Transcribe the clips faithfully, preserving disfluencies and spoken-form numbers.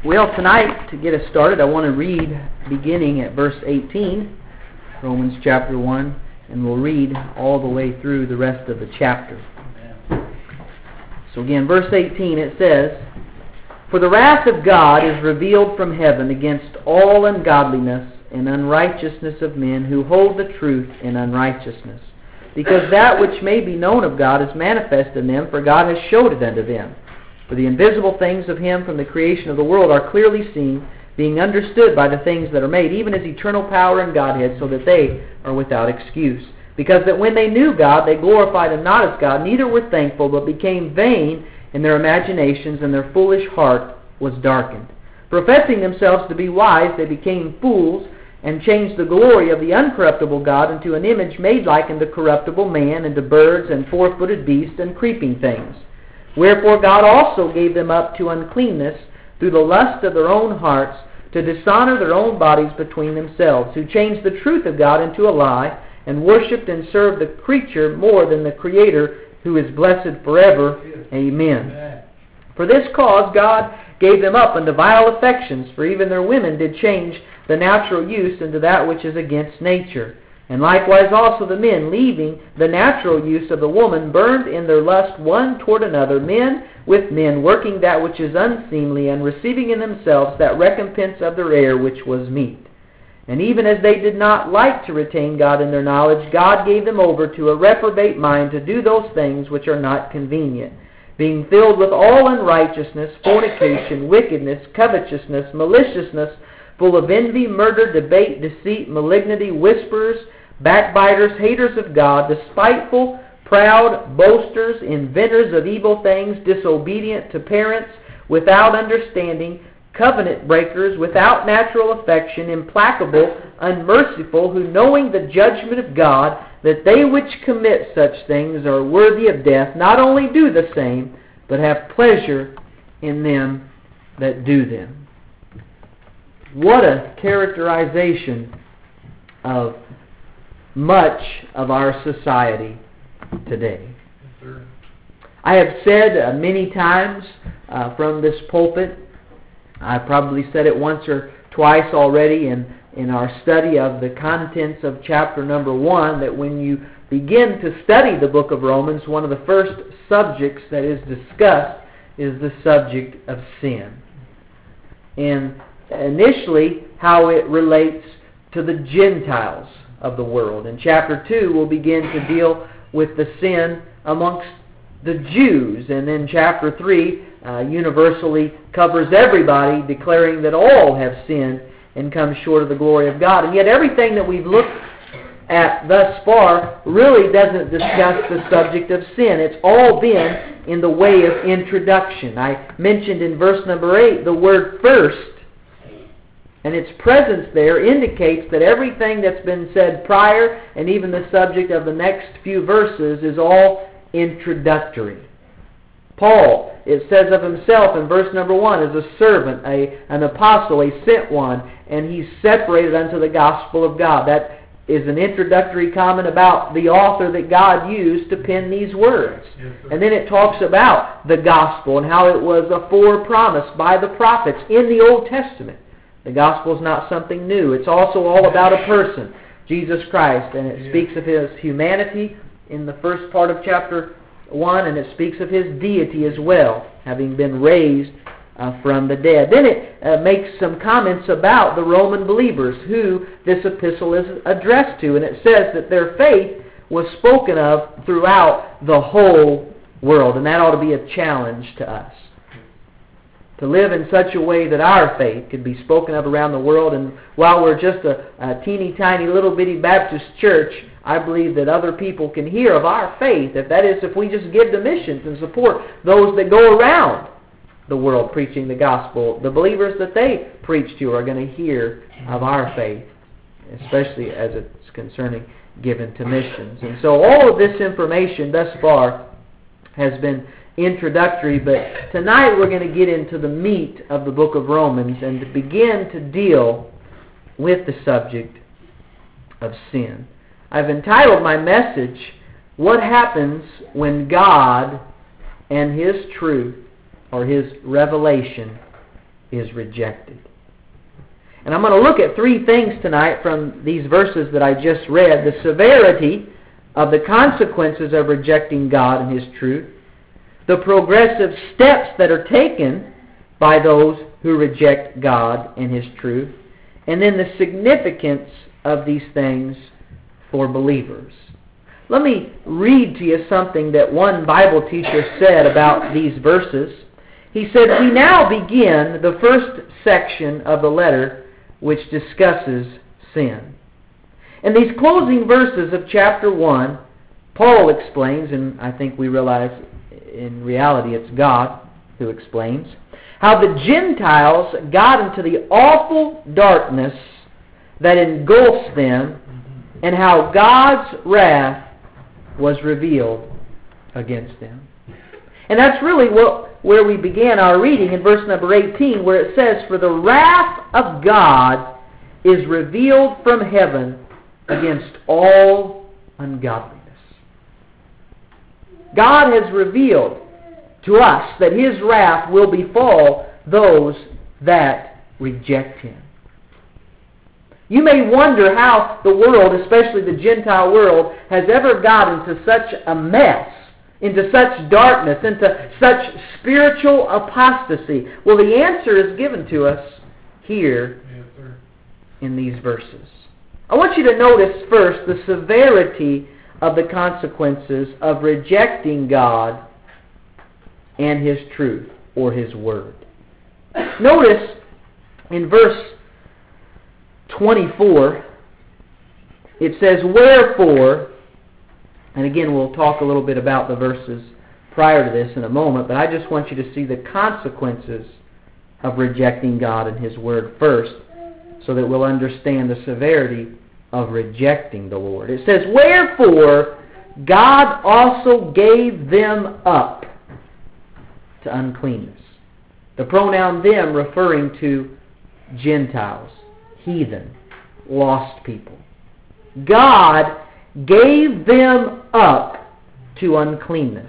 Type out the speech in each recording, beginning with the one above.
Well, tonight, to get us started, I want to read beginning at verse eighteen, Romans chapter one, and we'll read all the way through the rest of the chapter. So again, verse eighteen, it says, "For the wrath of God is revealed from heaven against all ungodliness and unrighteousness of men who hold the truth in unrighteousness. Because that which may be known of God is manifest in them, for God has showed it unto them. For the invisible things of Him from the creation of the world are clearly seen, being understood by the things that are made, even His eternal power and Godhead, so that they are without excuse. Because that when they knew God, they glorified Him not as God, neither were thankful, but became vain in their imaginations, and their foolish heart was darkened. Professing themselves to be wise, they became fools, and changed the glory of the uncorruptible God into an image made like unto corruptible man, and to birds, and four-footed beasts, and creeping things. Wherefore God also gave them up to uncleanness through the lust of their own hearts, to dishonor their own bodies between themselves, who changed the truth of God into a lie, and worshipped and served the creature more than the Creator, who is blessed forever. Amen. Amen. For this cause God gave them up unto vile affections, for even their women did change the natural use into that which is against nature. And likewise also the men, leaving the natural use of the woman, burned in their lust one toward another, men with men, working that which is unseemly, and receiving in themselves that recompense of their error which was meet. And even as they did not like to retain God in their knowledge, God gave them over to a reprobate mind to do those things which are not convenient, being filled with all unrighteousness, fornication, wickedness, covetousness, maliciousness, full of envy, murder, debate, deceit, malignity, whisperers, backbiters, haters of God, despiteful, proud, boasters, inventors of evil things, disobedient to parents, without understanding, covenant breakers, without natural affection, implacable, unmerciful, who knowing the judgment of God, that they which commit such things are worthy of death, not only do the same, but have pleasure in them that do them." What a characterization of much of our society today. Yes, I have said uh, many times uh, from this pulpit, I probably said it once or twice already in, in our study of the contents of chapter number one, that when you begin to study the book of Romans, one of the first subjects that is discussed is the subject of sin. And initially, how it relates to the Gentiles of the world. In chapter two, we'll begin to deal with the sin amongst the Jews. And then chapter three uh, universally covers everybody, declaring that all have sinned and come short of the glory of God. And yet everything that we've looked at thus far really doesn't discuss the subject of sin. It's all been in the way of introduction. I mentioned in verse number eight the word first, and its presence there indicates that everything that's been said prior, and even the subject of the next few verses, is all introductory. Paul, it says of himself in verse number one, is a servant, a, an apostle, a sent one, and he's separated unto the gospel of God. That is an introductory comment about the author that God used to pen these words. Yes, and then it talks about the gospel and how it was a fore-promise by the prophets in the Old Testament. The gospel is not something new. It's also all about a person, Jesus Christ, and it speaks of His humanity in the first part of chapter one, and it speaks of His deity as well, having been raised uh, from the dead. Then it uh, makes some comments about the Roman believers who this epistle is addressed to, and it says that their faith was spoken of throughout the whole world, and that ought to be a challenge to us. To live in such a way that our faith could be spoken of around the world. And while we're just a, a teeny tiny little bitty Baptist church, I believe that other people can hear of our faith. If that is, if we just give to missions and support those that go around the world preaching the gospel, the believers that they preach to are going to hear of our faith, especially as it's concerning given to missions. And so all of this information thus far has been introductory, but tonight we're going to get into the meat of the book of Romans and to begin to deal with the subject of sin. I've entitled my message, "What Happens When God and His Truth, or His Revelation, is rejected. And I'm going to look at three things tonight from these verses that I just read. The severity of the consequences of rejecting God and His truth. The progressive steps that are taken by those who reject God and His truth. And then the significance of these things for believers. Let me read to you something that one Bible teacher said about these verses. He said, "We now begin the first section of the letter which discusses sin. In these closing verses of chapter one, Paul explains, and I think we realize in reality it's God who explains, how the Gentiles got into the awful darkness that engulfs them, and how God's wrath was revealed against them." And that's really what where we began our reading in verse number eighteen, where it says, "For the wrath of God is revealed from heaven against all ungodliness." God has revealed to us that His wrath will befall those that reject Him. You may wonder how the world, especially the Gentile world, has ever got into such a mess, into such darkness, into such spiritual apostasy. Well, the answer is given to us here in these verses. I want you to notice first the severity of the consequences of rejecting God and His truth or His Word. Notice in verse twenty-four, it says, "Wherefore," and again we'll talk a little bit about the verses prior to this in a moment, but I just want you to see the consequences of rejecting God and His Word first, so that we'll understand the severity of rejecting the Lord. It says, "Wherefore God also gave them up to uncleanness." The pronoun "them" referring to Gentiles, heathen, lost people. God gave them up to uncleanness.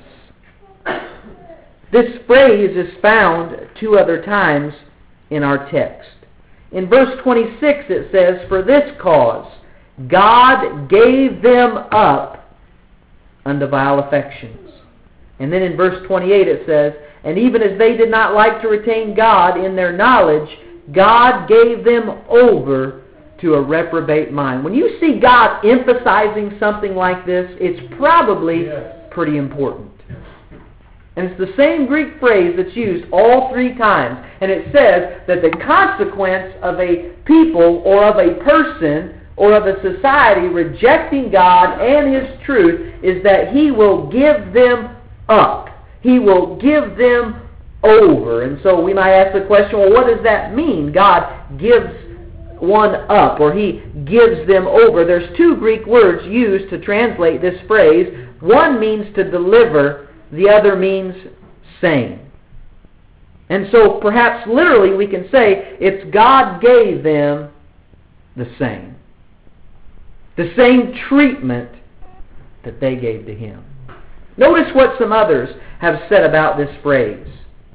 This phrase is found two other times in our text. In verse twenty-six it says, "For this cause God gave them up unto vile affections." And then in verse twenty-eight it says, "And even as they did not like to retain God in their knowledge, God gave them over to a reprobate mind." When you see God emphasizing something like this, it's probably pretty important. And it's the same Greek phrase that's used all three times. And it says that the consequence of a people or of a person or of a society rejecting God and His truth is that He will give them up. He will give them over. And so we might ask the question, well, what does that mean? God gives one up, or He gives them over. There's two Greek words used to translate this phrase. One means to deliver, the other means same. And so perhaps literally we can say it's God gave them the same. The same treatment that they gave to Him. Notice what some others have said about this phrase.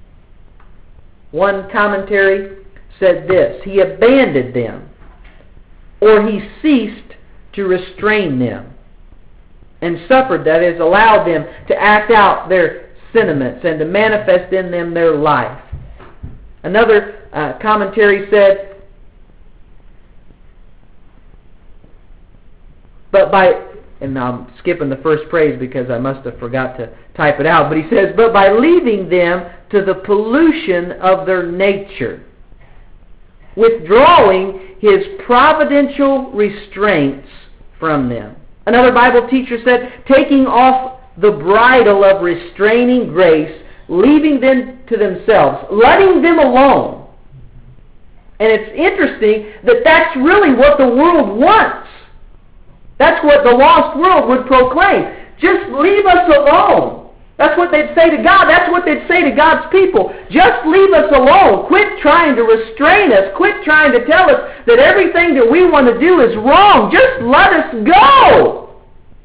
One commentary said this: He abandoned them, or He ceased to restrain them, and suffered, that is, allowed them to act out their sentiments and to manifest in them their life. Another uh, commentary said, but by, and I'm skipping the first phrase because I must have forgot to type it out, but he says, but by leaving them to the pollution of their nature, withdrawing His providential restraints from them. Another Bible teacher said, taking off the bridle of restraining grace, leaving them to themselves, letting them alone. And it's interesting that that's really what the world wants. That's what the lost world would proclaim. Just leave us alone. That's what they'd say to God. That's what they'd say to God's people. Just leave us alone. Quit trying to restrain us. Quit trying to tell us that everything that we want to do is wrong. Just let us go.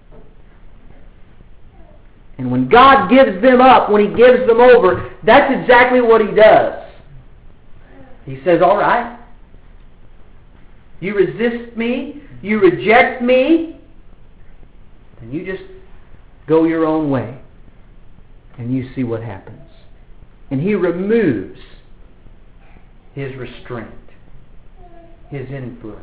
And when God gives them up, when He gives them over, that's exactly what He does. He says, all right. You resist me, you reject me, then you just go your own way. And you see what happens. And He removes His restraint, His influence.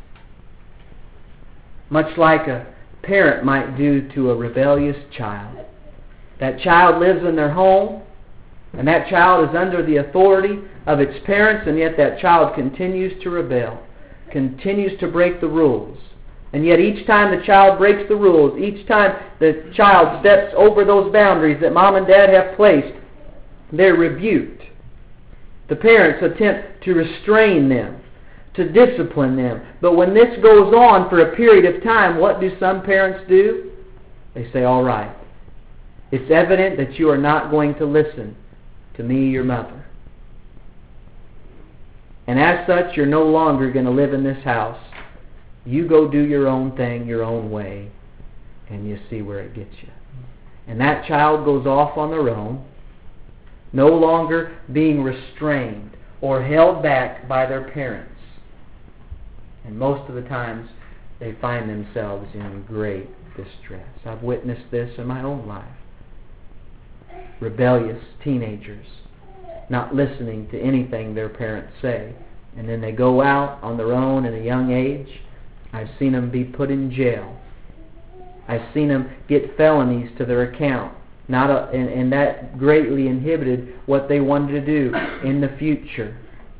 Much like a parent might do to a rebellious child. That child lives in their home, and that child is under the authority of its parents, and yet that child continues to rebel, continues to break the rules. And yet each time the child breaks the rules, each time the child steps over those boundaries that mom and dad have placed, they're rebuked. The parents attempt to restrain them, to discipline them. But when this goes on for a period of time, what do some parents do? They say, all right, it's evident that you are not going to listen to me, your mother. And as such, you're no longer going to live in this house. You go do your own thing, your own way, and you see where it gets you. And that child goes off on their own, no longer being restrained or held back by their parents. And most of the times, they find themselves in great distress. I've witnessed this in my own life. Rebellious teenagers, not listening to anything their parents say. And then they go out on their own at a young age. I've seen them be put in jail. I've seen them get felonies to their account. Not a, and, and that greatly inhibited what they wanted to do in the future.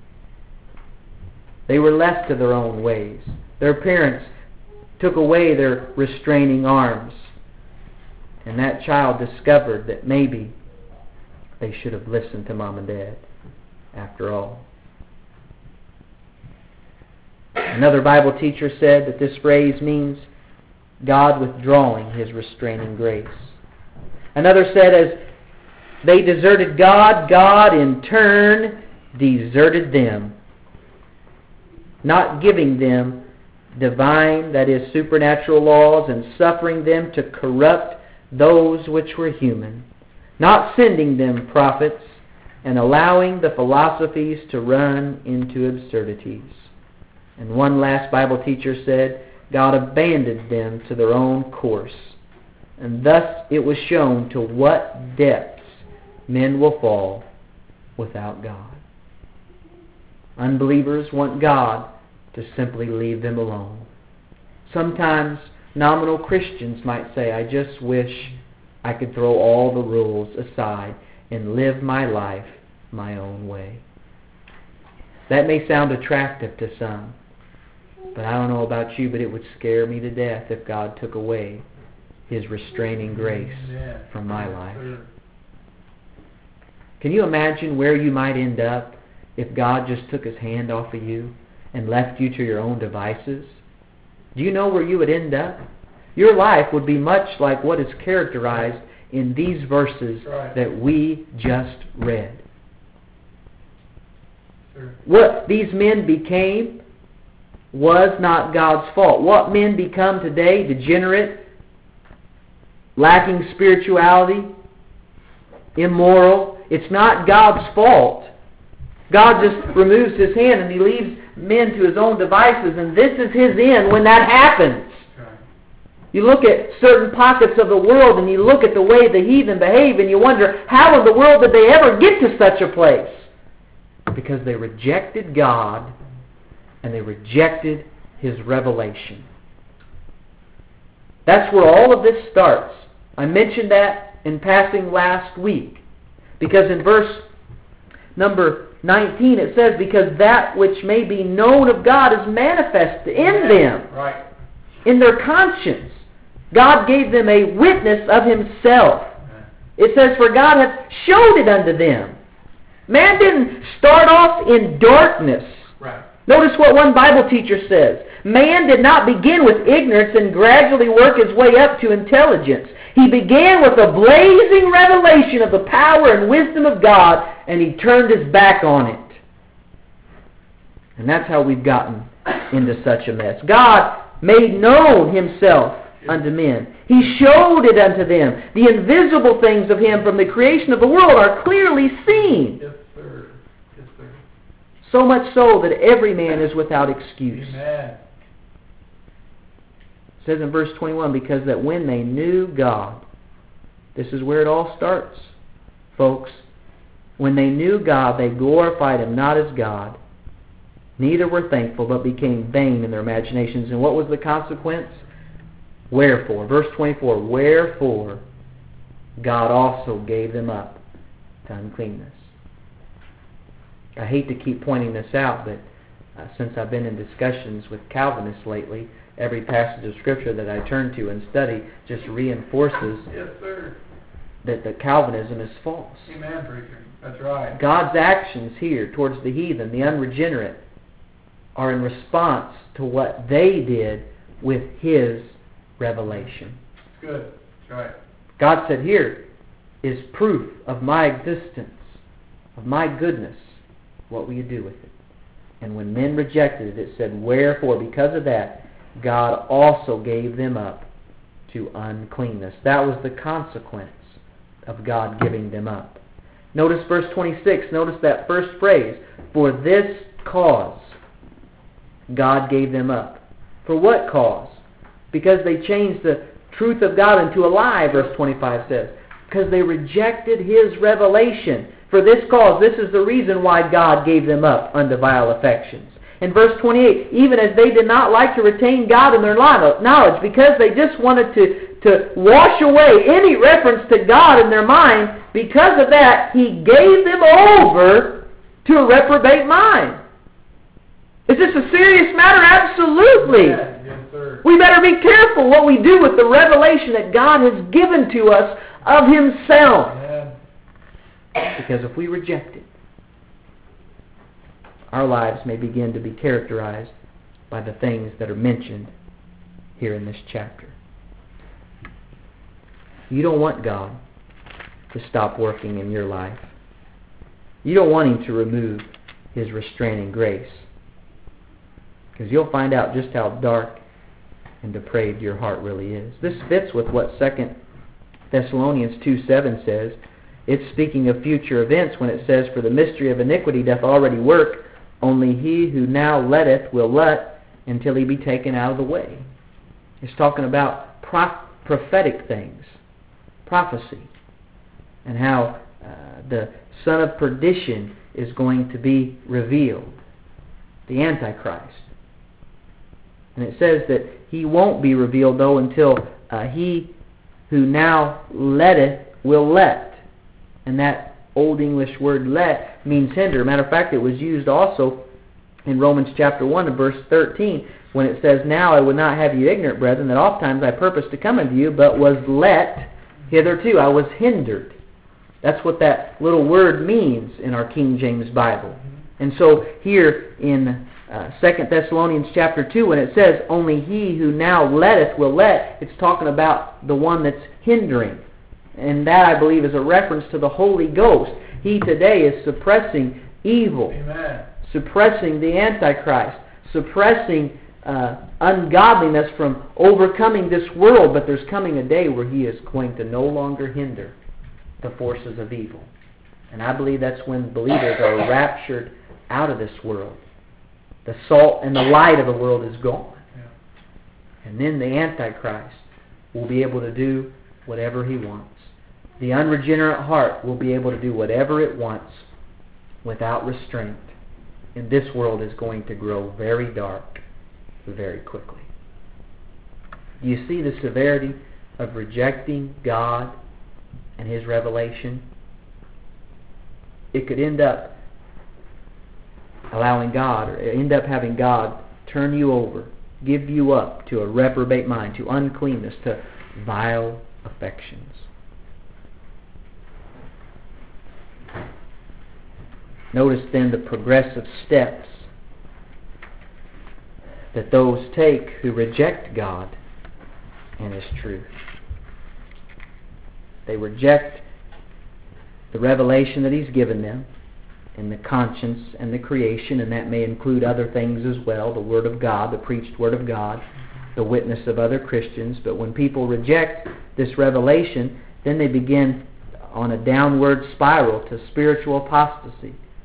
They were left to their own ways. Their parents took away their restraining arms. And that child discovered that maybe they should have listened to mom and dad after all. Another Bible teacher said that this phrase means God withdrawing His restraining grace. Another said, as they deserted God, God in turn deserted them, not giving them divine, that is, supernatural laws, and suffering them to corrupt those which were human, not sending them prophets, and allowing the philosophies to run into absurdities. And one last Bible teacher said, God abandoned them to their own course. And thus it was shown to what depths men will fall without God. Unbelievers want God to simply leave them alone. Sometimes nominal Christians might say, I just wish I could throw all the rules aside and live my life my own way. That may sound attractive to some. But I don't know about you, but it would scare me to death if God took away His restraining grace from my life. Can you imagine where you might end up if God just took His hand off of you and left you to your own devices? Do you know where you would end up? Your life would be much like what is characterized in these verses that we just read. What these men became was not God's fault. What men become today, degenerate, lacking spirituality, immoral, it's not God's fault. God just removes His hand and He leaves men to His own devices, and this is His end when that happens. You look at certain pockets of the world and you look at the way the heathen behave and you wonder, how in the world did they ever get to such a place? Because they rejected God and they rejected His revelation. That's where all of this starts. I mentioned that in passing last week. Because in verse number nineteen it says, because that which may be known of God is manifest in them. Right. In their conscience. God gave them a witness of Himself. It says, for God hath showed it unto them. Man didn't start off in darkness. Right. Notice what one Bible teacher says. Man did not begin with ignorance and gradually work his way up to intelligence. He began with a blazing revelation of the power and wisdom of God, and he turned his back on it. And that's how we've gotten into such a mess. God made known Himself unto men. He showed it unto them. The invisible things of Him from the creation of the world are clearly seen. Yes, sir. Yes, sir. So much so that every man is without excuse. Amen. It says in verse twenty-one, because that when they knew God, this is where it all starts, folks. When they knew God, they glorified Him not as God, neither were thankful, but became vain in their imaginations. And what was the consequence? Wherefore, verse twenty-four, wherefore God also gave them up to uncleanness. I hate to keep pointing this out, but uh, since I've been in discussions with Calvinists lately, every passage of Scripture that I turn to and study just reinforces Yes, sir. that the Calvinism is false. Amen, preacher. That's right. God's actions here towards the heathen, the unregenerate, are in response to what they did with His revelation. It's good. That's right. God said, here is proof of my existence, of my goodness. What will you do with it? And when men rejected it, it said, wherefore, because of that, God also gave them up to uncleanness. That was the consequence of God giving them up. Notice verse twenty-six. Notice that first phrase. For this cause God gave them up. For what cause? Because they changed the truth of God into a lie, verse twenty-five says. Because they rejected His revelation. For this cause, this is the reason why God gave them up unto vile affections. In verse twenty-eight, even as they did not like to retain God in their knowledge, because they just wanted to, to wash away any reference to God in their mind, because of that, He gave them over to a reprobate mind. Is this a serious matter? Absolutely. Yes, yes, sir. We better be careful what we do with the revelation that God has given to us of Himself. Amen. Because if we reject it, our lives may begin to be characterized by the things that are mentioned here in this chapter. You don't want God to stop working in your life. You don't want Him to remove His restraining grace. Because you'll find out just how dark and depraved your heart really is. This fits with what Second Thessalonians two seven says. It's speaking of future events when it says, for the mystery of iniquity doth already work, only he who now letteth will let until he be taken out of the way. It's talking about prof- prophetic things, prophecy, and how uh, the son of perdition is going to be revealed, the Antichrist. And it says that he won't be revealed, though, until uh, he who now letteth will let. And that Old English word let means hinder. Matter of fact, it was used also in Romans chapter one and verse thirteen when it says, now I would not have you ignorant, brethren, that ofttimes I purposed to come unto you, but was let hitherto. I was hindered. That's what that little word means in our King James Bible. And so here in uh, Second Thessalonians chapter two, when it says, only he who now letteth will let, it's talking about the one that's hindering. And that, I believe, is a reference to the Holy Ghost. He today is suppressing evil, Amen. Suppressing the Antichrist, suppressing uh, ungodliness from overcoming this world. But there's coming a day where He is going to no longer hinder the forces of evil. And I believe that's when believers are raptured out of this world. The salt and the light of the world is gone. Yeah. And then the Antichrist will be able to do whatever he wants. The unregenerate heart will be able to do whatever it wants without restraint. And this world is going to grow very dark very quickly. Do you see the severity of rejecting God and His revelation? It could end up allowing God, or end up having God turn you over, give you up to a reprobate mind, to uncleanness, to vile affections. Notice then the progressive steps that those take who reject God and His truth. They reject the revelation that He's given them in the conscience and the creation, and that may include other things as well, the Word of God, the preached Word of God, the witness of other Christians. But when people reject this revelation, then they begin on a downward spiral to spiritual apostasy, to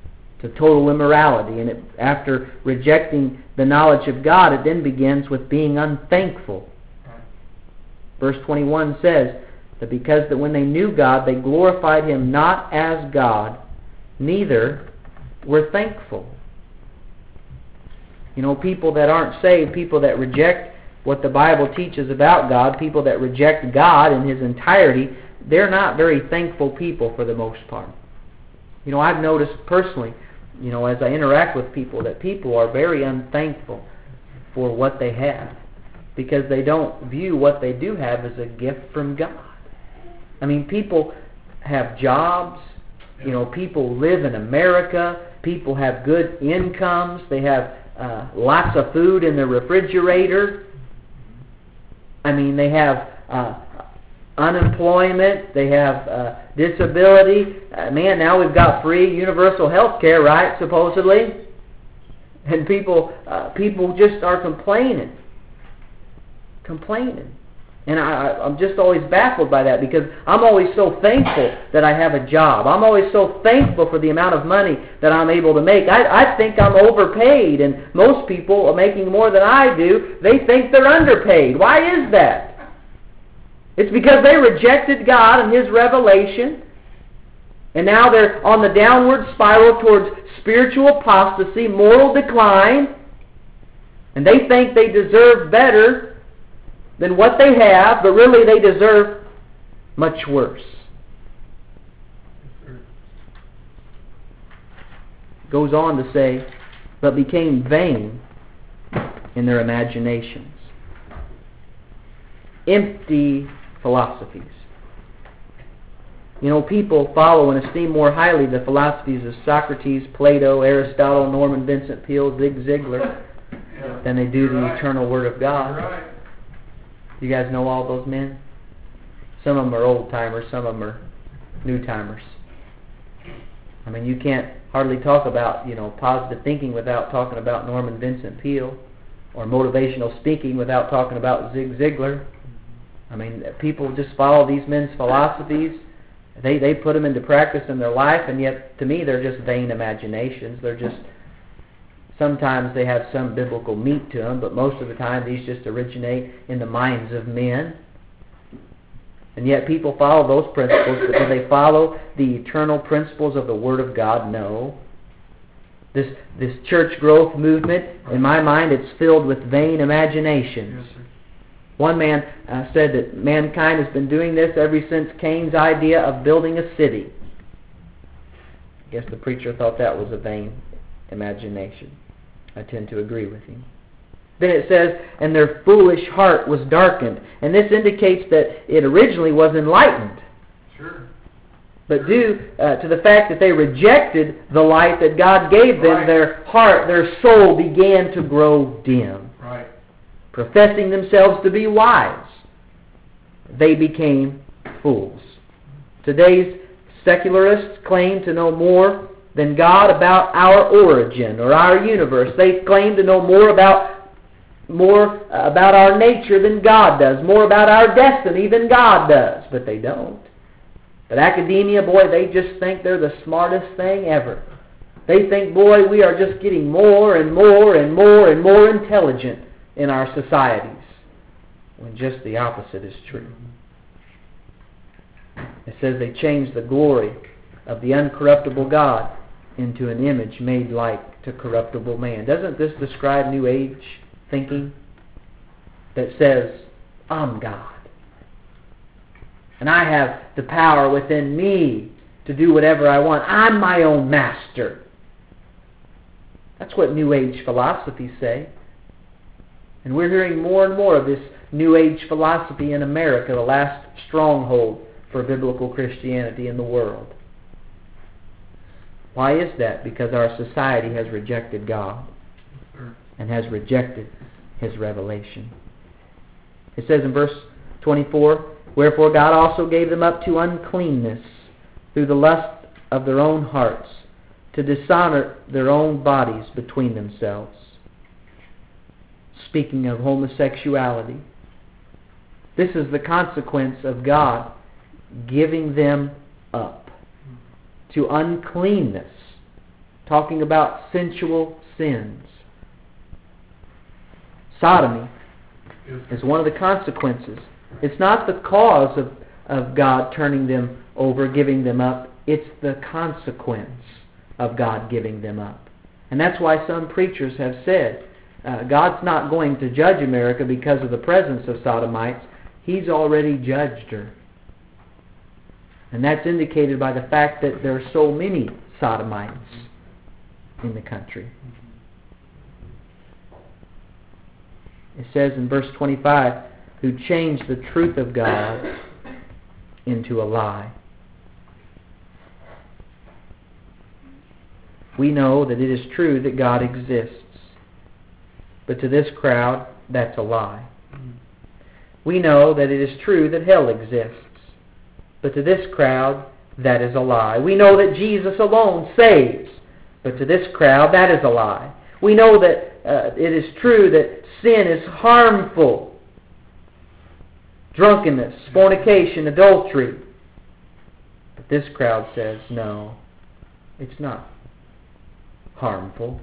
It's a total immorality. And it, after rejecting the knowledge of God, it then begins with being unthankful. Verse twenty-one says that because that when they knew God, they glorified Him not as God, neither were thankful. You know, people that aren't saved, people that reject what the Bible teaches about God, people that reject God in His entirety, they're not very thankful people for the most part. You know, I've noticed personally, you know, as I interact with people, that people are very unthankful for what they have, because they don't view what they do have as a gift from God. I mean, people have jobs, you know, people live in America, people have good incomes, they have uh, lots of food in their refrigerator. I mean, they have uh, unemployment, they have uh, disability. Uh, man, now we've got free universal health care, right, supposedly? And people, uh, people just are complaining. Complaining. And I, I'm just always baffled by that, because I'm always so thankful that I have a job. I'm always so thankful for the amount of money that I'm able to make. I, I think I'm overpaid, and most people are making more than I do. They think they're underpaid. Why is that? It's because they rejected God and His revelation, and now they're on the downward spiral towards spiritual apostasy, moral decline, and they think they deserve better than what they have, but really they deserve much worse. Goes on to say, but became vain in their imaginations. Empty philosophies. You know, people follow and esteem more highly the philosophies of Socrates, Plato, Aristotle, Norman Vincent Peale, Zig Ziglar, Yeah. than they do the Right. eternal Word of God. Right. You guys know all those men? Some of them are old-timers, some of them are new-timers. I mean, you can't hardly talk about, you know, positive thinking without talking about Norman Vincent Peale, or motivational speaking without talking about Zig Ziglar. I mean, people just follow these men's philosophies. They, they put them into practice in their life, and yet, to me, they're just vain imaginations. They're just... Sometimes they have some biblical meat to them, but most of the time these just originate in the minds of men. And yet people follow those principles, but do they follow the eternal principles of the Word of God? No. This this church growth movement, in my mind, it's filled with vain imaginations. Yes, sir. One man uh, said that mankind has been doing this ever since Cain's idea of building a city. I guess the preacher thought that was a vain imagination. I tend to agree with him. Then it says, and their foolish heart was darkened. And this indicates that it originally was enlightened. Sure. But due uh, to the fact that they rejected the light that God gave them, Right. their heart, their soul began to grow dim. Right. Professing themselves to be wise, they became fools. Today's secularists claim to know more than God about our origin or our universe. They claim to know more about more about our nature than God does, more about our destiny than God does, but they don't. But academia, boy, they just think they're the smartest thing ever. They think, boy, we are just getting more and more and more and more intelligent in our societies, when just the opposite is true. It says they changed the glory of the uncorruptible God into an image made like to corruptible man. Doesn't this describe New Age thinking that says, I'm God, and I have the power within me to do whatever I want. I'm my own master. That's what New Age philosophies say. And we're hearing more and more of this New Age philosophy in America, the last stronghold for biblical Christianity in the world. Why is that? Because our society has rejected God and has rejected His revelation. It says in verse twenty-four, wherefore God also gave them up to uncleanness through the lust of their own hearts, to dishonor their own bodies between themselves. Speaking of homosexuality, this is the consequence of God giving them up to uncleanness talking about sensual sins. Sodomy is one of the consequences. It's not the cause of, of God turning them over, giving them up. It's the consequence of God giving them up. And that's why some preachers have said, uh, God's not going to judge America because of the presence of sodomites. He's already judged her. And that's indicated by the fact that there are so many sodomites in the country. It says in verse twenty-five, who changed the truth of God into a lie. We know that it is true that God exists. But to this crowd, that's a lie. We know that it is true that hell exists. But to this crowd, that is a lie. We know that Jesus alone saves. But to this crowd, that is a lie. We know that uh, it is true that sin is harmful. Drunkenness, fornication, adultery. But this crowd says, no, it's not harmful.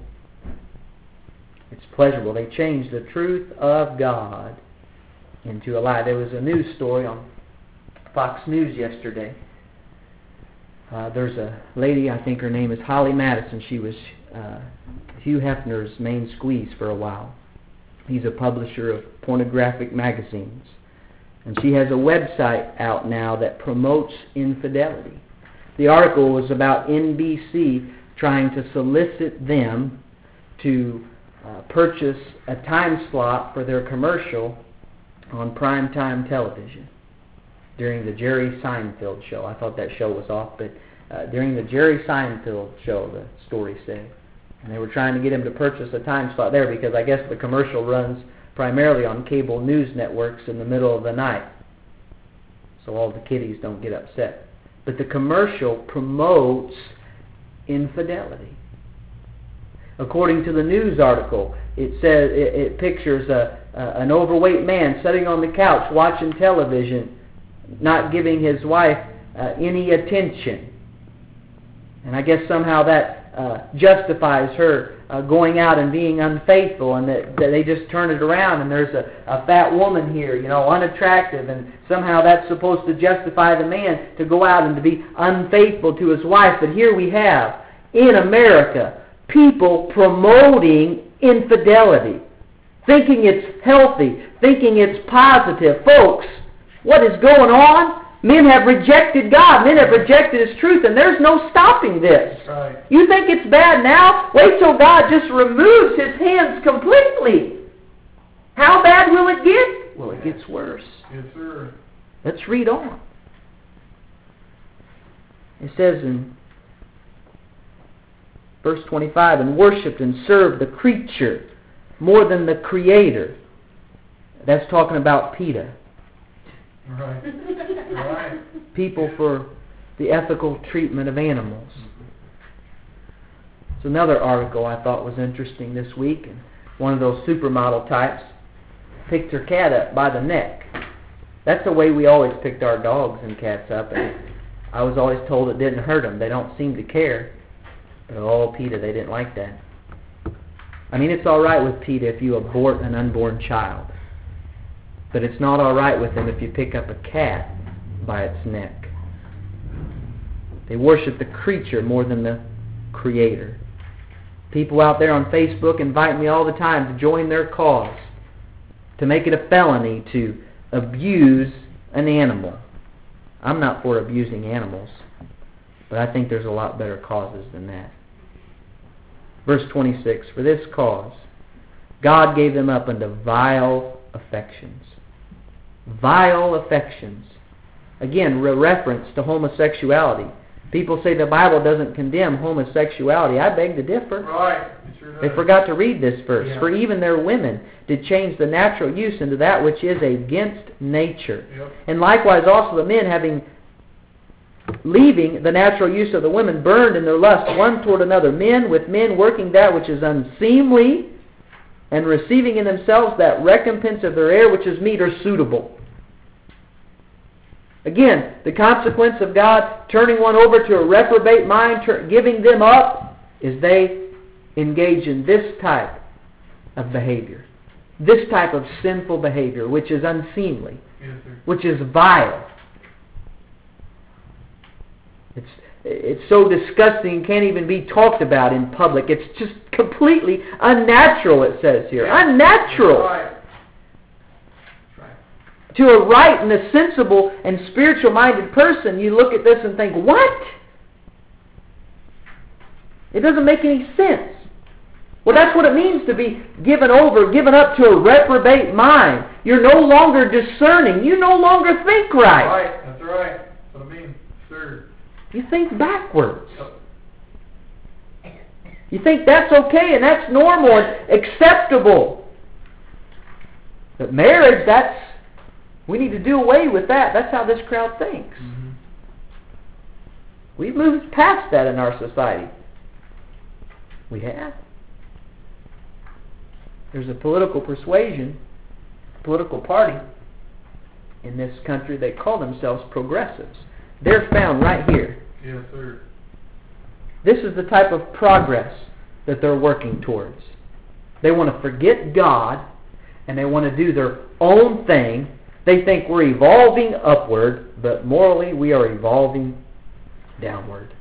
It's pleasurable. They changed the truth of God into a lie. There was a news story on Fox News yesterday. Uh, there's a lady, I think her name is Holly Madison. She was uh, Hugh Hefner's main squeeze for a while. He's a publisher of pornographic magazines. And she has a website out now that promotes infidelity. The article was about N B C trying to solicit them to uh, purchase a time slot for their commercial on primetime television during the Jerry Seinfeld show. I thought that show was off, but uh, during the Jerry Seinfeld show, the story said. And they were trying to get him to purchase a time slot there because I guess the commercial runs primarily on cable news networks in the middle of the night, so all the kiddies don't get upset. But the commercial promotes infidelity. According to the news article, it says it, it pictures a, a an overweight man sitting on the couch watching television, not giving his wife uh, any attention. And I guess somehow that uh, justifies her uh, going out and being unfaithful, and that, that they just turn it around and there's a, a fat woman here, you know, unattractive, and somehow that's supposed to justify the man to go out and to be unfaithful to his wife. But here we have, in America, people promoting infidelity, thinking it's healthy, thinking it's positive. Folks, what is going on? Men have rejected God. Men have rejected His truth, and there's no stopping this. Right. You think it's bad now? Wait till God just removes His hands completely. How bad will it get? Well, it gets worse. Yes, sir. Let's read on. It says in verse twenty-five, and worshipped and served the creature more than the Creator. That's talking about PETA. Right. Right. People for the ethical treatment of animals. It's another article I thought was interesting this week. And one of those supermodel types picked her cat up by the neck. That's the way we always picked our dogs and cats up. And I was always told it didn't hurt them. They don't seem to care. But oh, PETA, they didn't like that. I mean, it's all right with PETA if you abort an unborn child. But it's not all right with them if you pick up a cat by its neck. They worship the creature more than the Creator. People out there on Facebook invite me all the time to join their cause, to make it a felony to abuse an animal. I'm not for abusing animals, but I think there's a lot better causes than that. Verse twenty-six, for this cause God gave them up unto vile affections. Vile affections. Again, re- reference to homosexuality. People say the Bible doesn't condemn homosexuality. I beg to differ. Right. It sure does. They forgot to read this verse. Yeah. For even their women did change the natural use into that which is against nature. Yep. And likewise also the men, having leaving the natural use of the women, burned in their lust one toward another. Men with men working that which is unseemly, and receiving in themselves that recompense of their error which is meet or suitable. Again, the consequence of God turning one over to a reprobate mind, ter- giving them up, is they engage in this type of behavior. This type of sinful behavior, which is unseemly, Yes, sir. which is vile. It's it's so disgusting it can't even be talked about in public. It's just completely unnatural, it says here. Yeah. Unnatural. That's right. That's right. To a right and a sensible and spiritual-minded person, you look at this and think, what? It doesn't make any sense. Well, that's what it means to be given over, given up to a reprobate mind. You're no longer discerning. You no longer think right. Right. That's right. That's what I mean, sir. You think backwards. You think that's okay and that's normal and acceptable. But marriage, that's, we need to do away with that. That's how this crowd thinks. Mm-hmm. We've moved past that in our society. We have. There's a political persuasion, political party in this country. They call themselves progressives. They're found right here. Yes, sir. This is the type of progress that they're working towards. They want to forget God and they want to do their own thing. They think we're evolving upward, but morally we are evolving downward.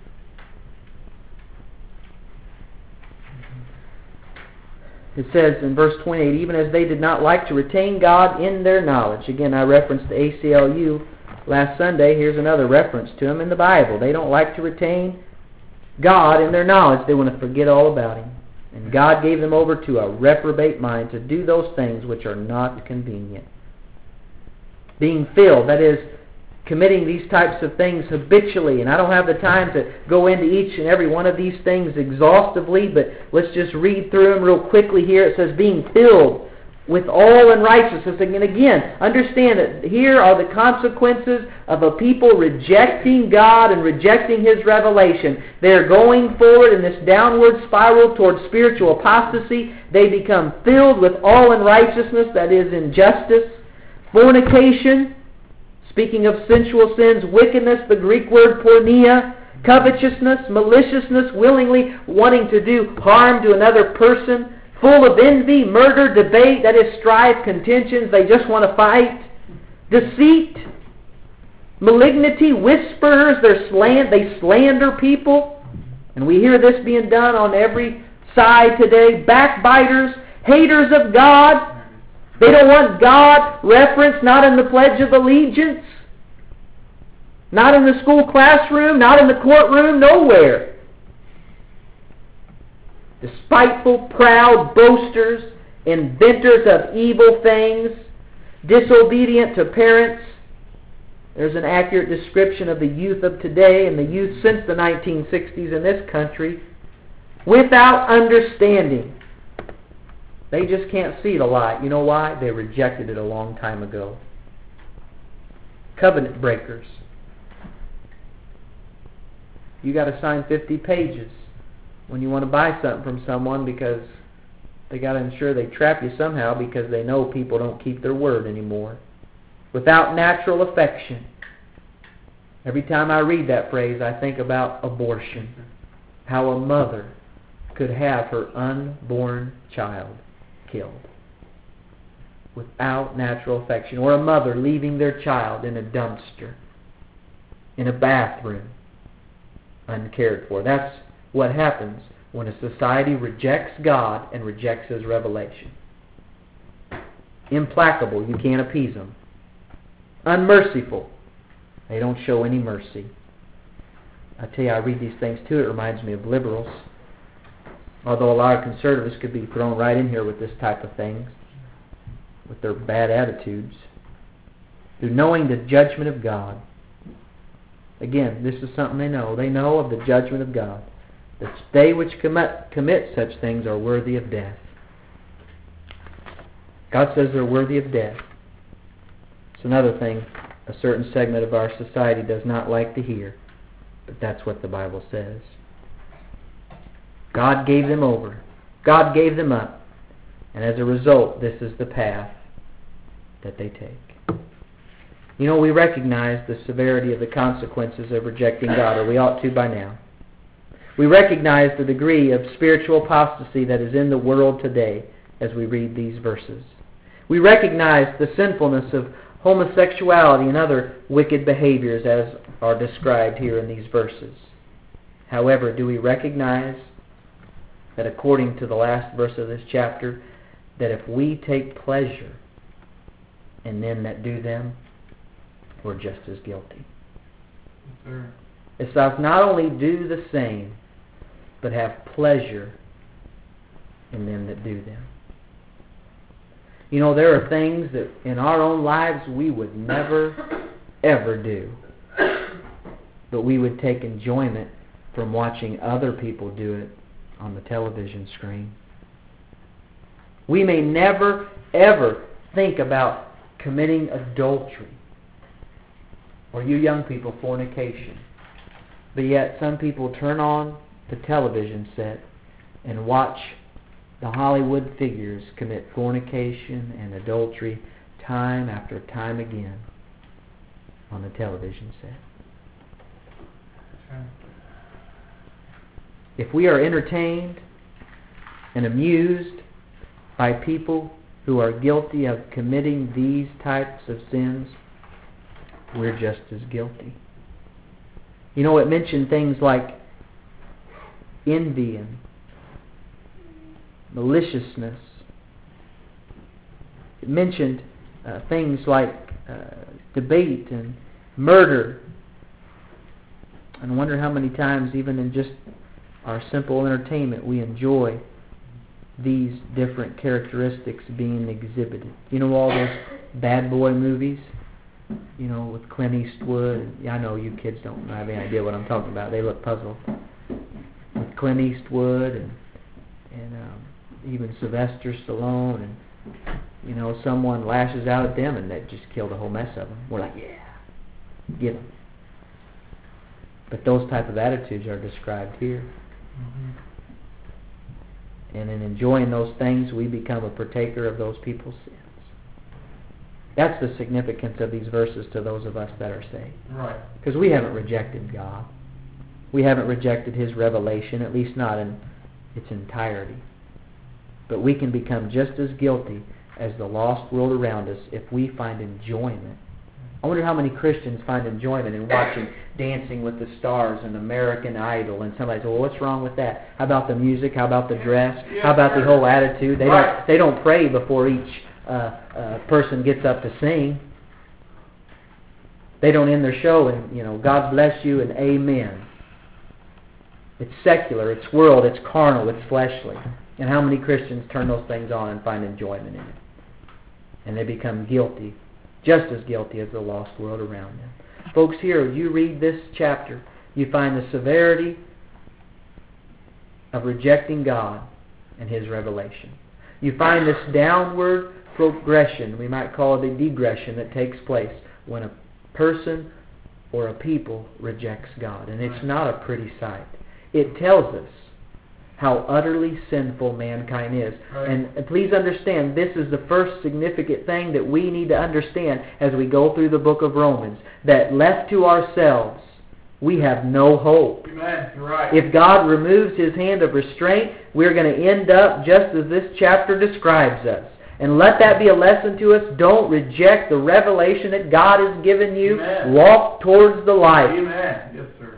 It says in verse twenty-eight, even as they did not like to retain God in their knowledge. Again, I referenced the A C L U last Sunday. Here's another reference to them in the Bible. They don't like to retain God in their knowledge. They want to forget all about Him. And God gave them over to a reprobate mind to do those things which are not convenient. Being filled, that is, committing these types of things habitually. And I don't have the time to go into each and every one of these things exhaustively, but let's just read through them real quickly here. It says, being filled with all unrighteousness. And again, understand that here are the consequences of a people rejecting God and rejecting His revelation. They are going forward in this downward spiral towards spiritual apostasy. They become filled with all unrighteousness, that is, injustice, fornication, speaking of sensual sins, wickedness, the Greek word porneia, covetousness, maliciousness, willingly wanting to do harm to another person, full of envy, murder, debate, that is strife, contentions, they just want to fight, deceit, malignity, whisperers, they're slan- they slander people, and we hear this being done on every side today, backbiters, haters of God. They don't want God referenced, not in the Pledge of Allegiance, not in the school classroom, not in the courtroom, nowhere. Despiteful, proud, boasters, inventors of evil things, disobedient to parents. There's an accurate description of the youth of today and the youth since the nineteen sixties in this country. Without understanding. They just can't see the light. You know why? They rejected it a long time ago. Covenant breakers. You got to sign fifty pages when you want to buy something from someone because they got to ensure they trap you somehow because they know people don't keep their word anymore. Without natural affection. Every time I read that phrase, I think about abortion. How a mother could have her unborn child killed without natural affection, or a mother leaving their child in a dumpster, in a bathroom, uncared for. That's what happens when a society rejects God and rejects His revelation. Implacable, you can't appease them. Unmerciful, they don't show any mercy. I tell you, I read these things too, it reminds me of liberals. Although a lot of conservatives could be thrown right in here with this type of things, with their bad attitudes. Through knowing the judgment of God. Again, this is something they know. They know of the judgment of God. That they which commit, commit such things are worthy of death. God says they're worthy of death. It's another thing a certain segment of our society does not like to hear. But that's what the Bible says. God gave them over. God gave them up. And as a result, this is the path that they take. You know, we recognize the severity of the consequences of rejecting God, or we ought to by now. We recognize the degree of spiritual apostasy that is in the world today as we read these verses. We recognize the sinfulness of homosexuality and other wicked behaviors as are described here in these verses. However, do we recognize that according to the last verse of this chapter, that if we take pleasure in them that do them, we're just as guilty? Yes, sir. It's us not only do the same, but have pleasure in them that do them. You know, there are things that in our own lives we would never, ever do. But we would take enjoyment from watching other people do it on the television screen. We may never, ever think about committing adultery, or you young people, fornication. But yet some people turn on the television set and watch the Hollywood figures commit fornication and adultery time after time again on the television set. Okay. If we are entertained and amused by people who are guilty of committing these types of sins, we're just as guilty. You know, it mentioned things like envy and maliciousness. It mentioned uh, things like uh, debate and murder. And I wonder how many times, even in just our simple entertainment, we enjoy these different characteristics being exhibited. You know, all those bad boy movies, you know, with Clint Eastwood. Yeah, I know you kids don't have any idea what I'm talking about. They look puzzled. With Clint Eastwood and and um, even Sylvester Stallone, and you know, someone lashes out at them and that just killed a whole mess of them. We're like, yeah, get them. But those type of attitudes are described here. Mm-hmm. And in enjoying those things, we become a partaker of those people's sins. That's the significance of these verses to those of us that are saved. Right. Because we haven't rejected God. We haven't rejected His revelation, at least not in its entirety. But we can become just as guilty as the lost world around us if we find enjoyment. I wonder how many Christians find enjoyment in watching Dancing with the Stars and American Idol, and somebody says, well, what's wrong with that? How about the music? How about the dress? How about the whole attitude? They don't, they don't pray before each uh, uh, person gets up to sing. They don't end their show and, you know, God bless you and amen. It's secular, it's world, it's carnal, it's fleshly. And how many Christians turn those things on and find enjoyment in it? And they become guilty, just as guilty as the lost world around them. Folks, here, you read this chapter, you find the severity of rejecting God and His revelation. You find this downward progression, we might call it a degression, that takes place when a person or a people rejects God. And it's not a pretty sight. It tells us how utterly sinful mankind is. Right. And please understand, this is the first significant thing that we need to understand as we go through the book of Romans, that left to ourselves, we have no hope. Amen. You're right. If God removes His hand of restraint, we're going to end up just as this chapter describes us. And let that be a lesson to us. Don't reject the revelation that God has given you. Amen. Walk towards the light. Amen. Yes, sir.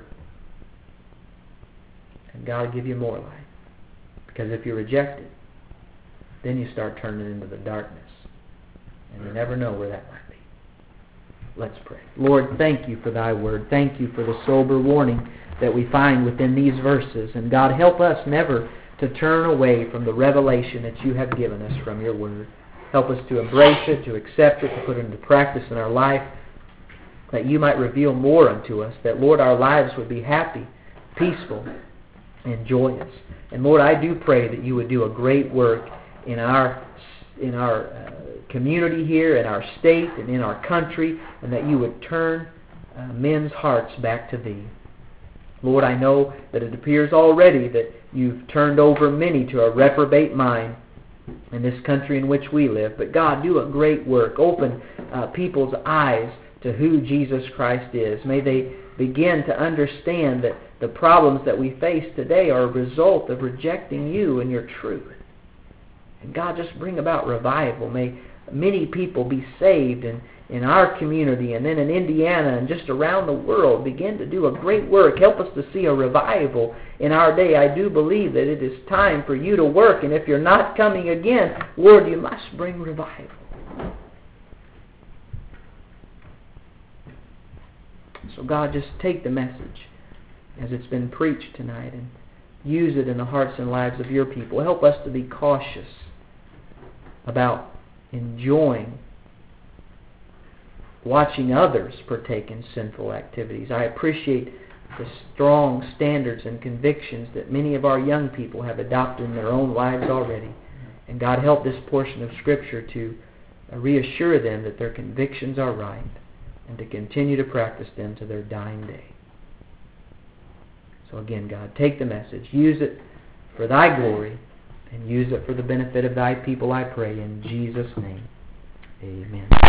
And God will give you more light. Because if you reject it, then you start turning into the darkness. And you never know where that might be. Let's pray. Lord, thank You for Thy word. Thank You for the sober warning that we find within these verses. And God, help us never to turn away from the revelation that You have given us from Your word. Help us to embrace it, to accept it, to put it into practice in our life, that You might reveal more unto us, that, Lord, our lives would be happy, peaceful, and joyous. And Lord, I do pray that You would do a great work in our in our uh, community here, in our state, and in our country, and that You would turn uh, men's hearts back to Thee. Lord, I know that it appears already that You've turned over many to a reprobate mind in this country in which we live. But God, do a great work. Open uh, people's eyes to who Jesus Christ is. May they begin to understand that the problems that we face today are a result of rejecting you and your truth. And God, just bring about revival. May many people be saved in, in our community and then in Indiana and just around the world. Begin to do a great work. Help us to see a revival in our day. I do believe that it is time for you to work. And if you're not coming again, Lord, you must bring revival. So God, just take the message as it's been preached tonight and use it in the hearts and lives of your people. Help us to be cautious about enjoying watching others partake in sinful activities. I appreciate the strong standards and convictions that many of our young people have adopted in their own lives already. And God, help this portion of Scripture to reassure them that their convictions are right and to continue to practice them to their dying day. So again, God, take the message, use it for thy glory, and use it for the benefit of thy people, I pray, in Jesus' name. Amen.